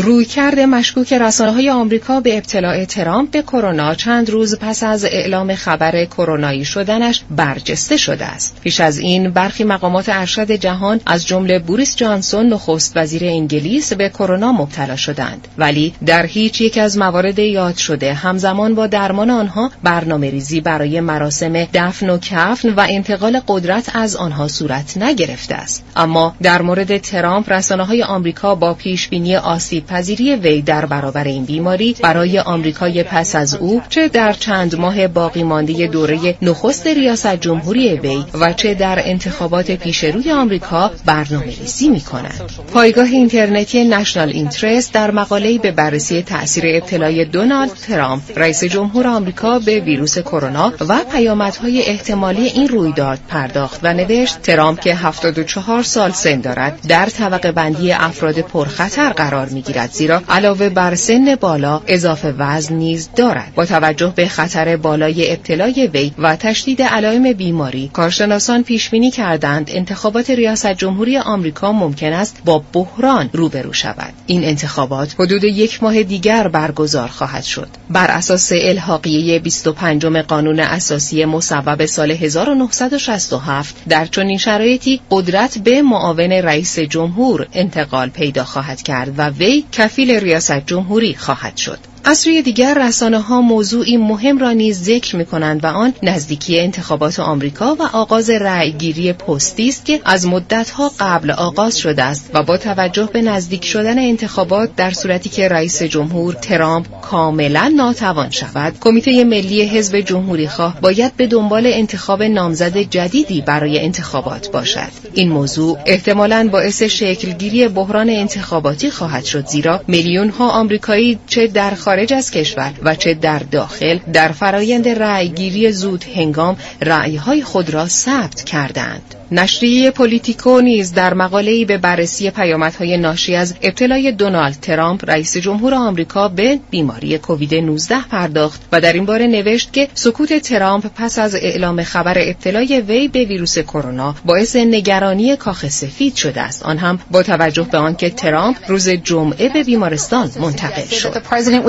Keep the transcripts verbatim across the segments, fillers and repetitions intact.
رویکرد مشکوک رسانه‌های آمریکا به ابتلاع ترامپ به کرونا چند روز پس از اعلام خبر کرونایی شدنش برجسته شده است. پیش از این برخی مقامات ارشد جهان از جمله بوریس جانسون نخست وزیر انگلیس به کرونا مبتلا شدند، ولی در هیچ یک از موارد یاد شده همزمان با درمان آنها برنامه‌ریزی برای مراسم دفن و کفن و انتقال قدرت از آنها صورت نگرفته است. اما در مورد ترامپ رسانه‌های آمریکا با پیشبینی آسیب پذیری وی در برابر این بیماری برای آمریکای پس از او چه در چند ماه باقی مانده دوره نخست ریاست جمهوری وی و چه در انتخابات پیش روی آمریکا برنامه‌ریزی می‌کنند. پایگاه اینترنتی نشنال اینترست در مقاله‌ای به بررسی تأثیر ابتلای دونالد ترامپ رئیس جمهور آمریکا به ویروس کرونا و پیامدهای احتمالی این رویداد پرداخت و نوشت ترامپ که هفتاد و چهار سال سن دارد در طبقه بندی افراد پرخطر قرار می‌گیرد، زیرا علاوه بر سن بالا اضافه وزن نیز دارد. با توجه به خطر بالای ابتلای وی و تشدید علائم بیماری، کارشناسان پیش‌بینی کردند انتخابات ریاست جمهوری آمریکا ممکن است با بحران روبرو شود. این انتخابات حدود یک ماه دیگر برگزار خواهد شد. بر اساس الحاقیه بیست و پنجم قانون اساسی مصوب سال هزار و نهصد و شصت و هفت در چنین شرایطی قدرت به معاون رئیس جمهور انتقال پیدا خواهد کرد و وی کفیل ریاست جمهوری خواهد شد. از سوی دیگر رسانه‌ها موضوعی مهم را نیز ذکر می‌کنند و آن نزدیکی انتخابات آمریکا و آغاز رأی‌گیری پستی است که از مدت‌ها قبل آغاز شده است و با توجه به نزدیک شدن انتخابات در صورتی که رئیس جمهور ترامپ کاملا ناتوان شود، کمیته ملی حزب جمهوری‌خواه باید به دنبال انتخاب نامزد جدیدی برای انتخابات باشد. این موضوع احتمالاً باعث شکلگیری بحران انتخاباتی خواهد شد، زیرا میلیون‌ها آمریکایی چه در خارج از کشور و چه در داخل در فرایند رأیگیری زود هنگام رأی‌های خود را ثبت کردند. نشریه پولیتیکو نیز در مقاله‌ای به بررسی پیامدهای ناشی از ابتلای دونالد ترامپ رئیس جمهور آمریکا به بیماری کووید نوزده پرداخت و در این باره نوشت که سکوت ترامپ پس از اعلام خبر ابتلای وی به ویروس کرونا باعث نگرانی کاخ سفید شده است، آن هم با توجه به آنکه ترامپ روز جمعه به بیمارستان منتقل شد.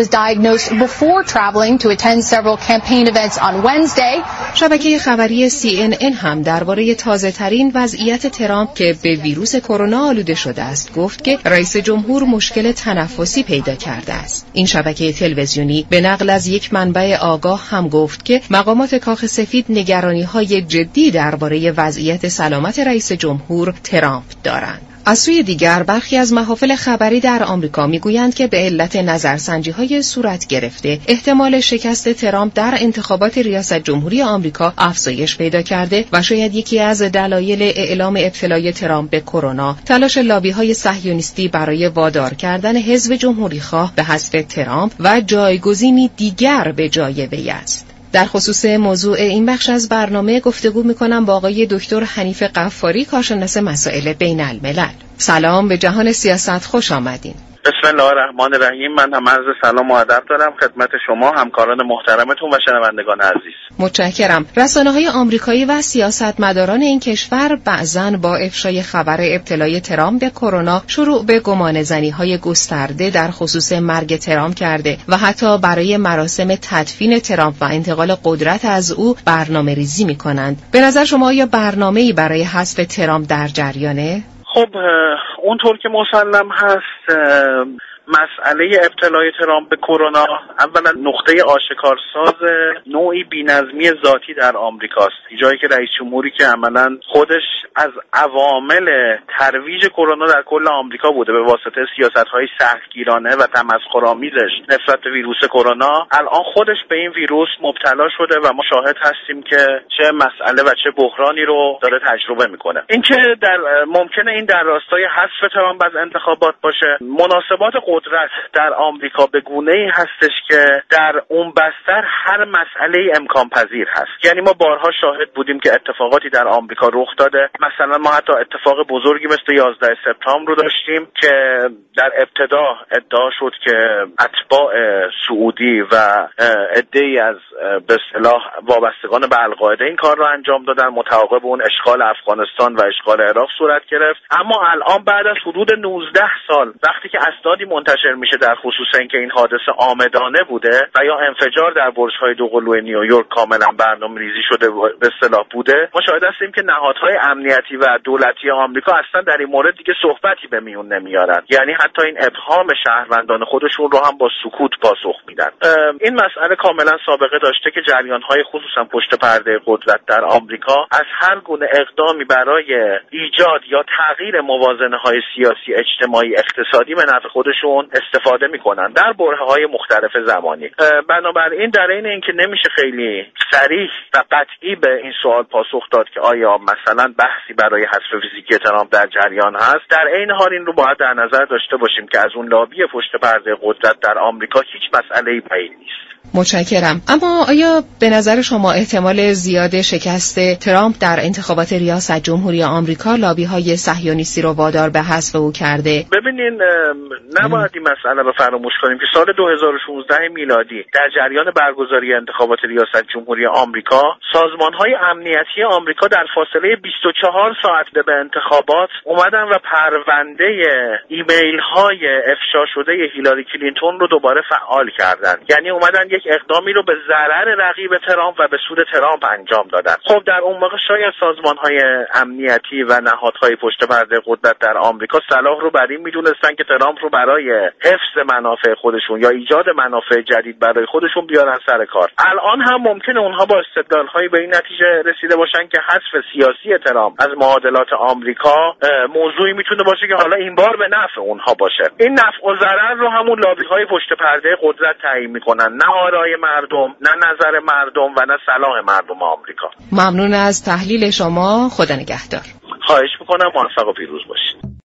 شبکه خبری سی ان ان هم درباره تازه این وضعیت ترامپ که به ویروس کرونا آلوده شده است گفت که رئیس جمهور مشکل تنفسی پیدا کرده است. این شبکه تلویزیونی به نقل از یک منبع آگاه هم گفت که مقامات کاخ سفید نگرانی‌های جدی درباره وضعیت سلامت رئیس جمهور ترامپ دارند. از سوی دیگر برخی از محافل خبری در آمریکا میگویند که به علت نظرسنجی‌های صورت گرفته احتمال شکست ترامپ در انتخابات ریاست جمهوری آمریکا افزایش پیدا کرده و شاید یکی از دلایل اعلام ابتلای ترامپ به کرونا تلاش لابی‌های صهیونیستی برای وادار کردن حزب جمهوری‌خواه به حذف ترامپ و جایگزینی دیگر به جای وی است. در خصوص موضوع این بخش از برنامه گفتگو می‌کنم با آقای دکتر حنیف غفاری، کارشناس مسائل بین الملل. سلام، به جهان سیاست خوش آمدین. بسم الله الرحمن الرحیم. من هم عرض سلام و ادب دارم خدمت شما همکاران محترمتون و شنوندگان عزیز. متشکرم. رسانه‌های آمریکایی و سیاستمداران این کشور بعضاً با افشای خبر ابتلای ترامپ به کرونا شروع به گمانه‌زنی‌های گسترده در خصوص مرگ ترامپ کرده و حتی برای مراسم تدفین ترامپ و انتقال قدرت از او برنامه‌ریزی می‌کنند. به نظر شما آیا برنامه‌ای برای حذف ترامپ در جریانه؟ خب اونطور که مسلم هست مسئله ابتلای ترامپ به کرونا اولا نقطه آشکارساز نوعی بی‌نظمی ذاتی در آمریکاست. جایی که رئیس جمهوری که عملاً خودش از عوامل ترویج کرونا در کل آمریکا بوده به واسطه سیاست‌های سختگیرانه و تمسخرآمیزش نسبت به ویروس کرونا، الان خودش به این ویروس مبتلا شده و ما شاهد هستیم که چه مسئله و چه بحرانی رو داره تجربه میکنه. اینکه در ممکنه این در راستای حذف ترامپ از انتخابات باشه، مناسبات قدرت در آمریکا به گونه‌ای هستش که در اون بستر هر مسئله امکان پذیر هست. یعنی ما بارها شاهد بودیم که اتفاقاتی در آمریکا رخ داده. مثلا ما حتی اتفاق بزرگی مثل یازده سپتامبر رو داشتیم که در ابتدا ادعا شد که اتباع سعودی و عده‌ای از به اصطلاح وابستگان به القاعده این کار رو انجام دادن، متعاقب اون اشغال افغانستان و اشغال عراق صورت گرفت. اما الان بعد از حدود نوزده سال وقتی که اسنادی منتشر میشه در خصوص اینکه این حادثه عامدانه بوده و یا انفجار در برج‌های دوقلوی نیویورک کاملا برنامه‌ریزی شده به اصطلاح بوده، ما شاهد هستیم که نهادهای امنیتی و دولتی آمریکا اصلا در این مورد دیگه صحبتی به میون نمیارن. یعنی حتی این ابهام شهروندان خودشون رو هم با سکوت پاسخ میدن. این مسئله کاملا سابقه داشته که جریان‌های خصوصا پشت پرده قدرت در آمریکا از هر گونه اقدامی برای ایجاد یا تغییر موازنه‌های سیاسی، اجتماعی، اقتصادی به نفع خودشون استفاده میکنن در برهه‌های مختلف زمانی. بنابراین در این اینکه نمیشه خیلی صریح و قطعی به این سوال پاسخ داد که آیا مثلا بحثی برای حذف فیزیکی ترامپ در جریان هست، در عین حال این رو باید در نظر داشته باشیم که از اون لابی پشت پرده قدرت در آمریکا هیچ مسئله‌ای بعید نیست. متشکرم. اما آیا به نظر شما احتمال زیاد شکست ترامپ در انتخابات ریاست جمهوری آمریکا لابی‌های صهیونیستی رو وادار به حذف او کرده؟ ببینین، نباید این مسئله رو فراموش کنیم که سال دو هزار و شانزده میلادی در جریان برگزاری انتخابات ریاست جمهوری آمریکا، سازمان‌های امنیتی آمریکا در فاصله بیست و چهار ساعت به انتخابات اومدن و پرونده ایمیل‌های افشا شده هیلاری کلینتون رو دوباره فعال کردن. یعنی اومدن یک اقدامی رو به ضرر رقیب ترامپ و به سود ترامپ انجام دادن. خب در اون موقع شاید سازمان‌های امنیتی و نهادهای پشت پرده قدرت در آمریکا صلاح رو بر این می‌دونستن که ترامپ رو برای حفظ منافع خودشون یا ایجاد منافع جدید برای خودشون بیارن سر کار. الان هم ممکنه اونها با استدلال‌هایی به این نتیجه رسیده باشن که حذف سیاسی ترامپ از معادلات آمریکا موضوعی میتونه باشه که حالا این بار به نفع اونها باشه. این نفع و ضرر رو همون لابی‌های پشت پرده قدرت تعیین می‌کنن، نه آرای مردم، نه نظر مردم و نه صلاح مردم آمریکا. ممنون از تحلیل شما. خدا نگهدار. خواهش میکنم. موفق و پیروز باشید.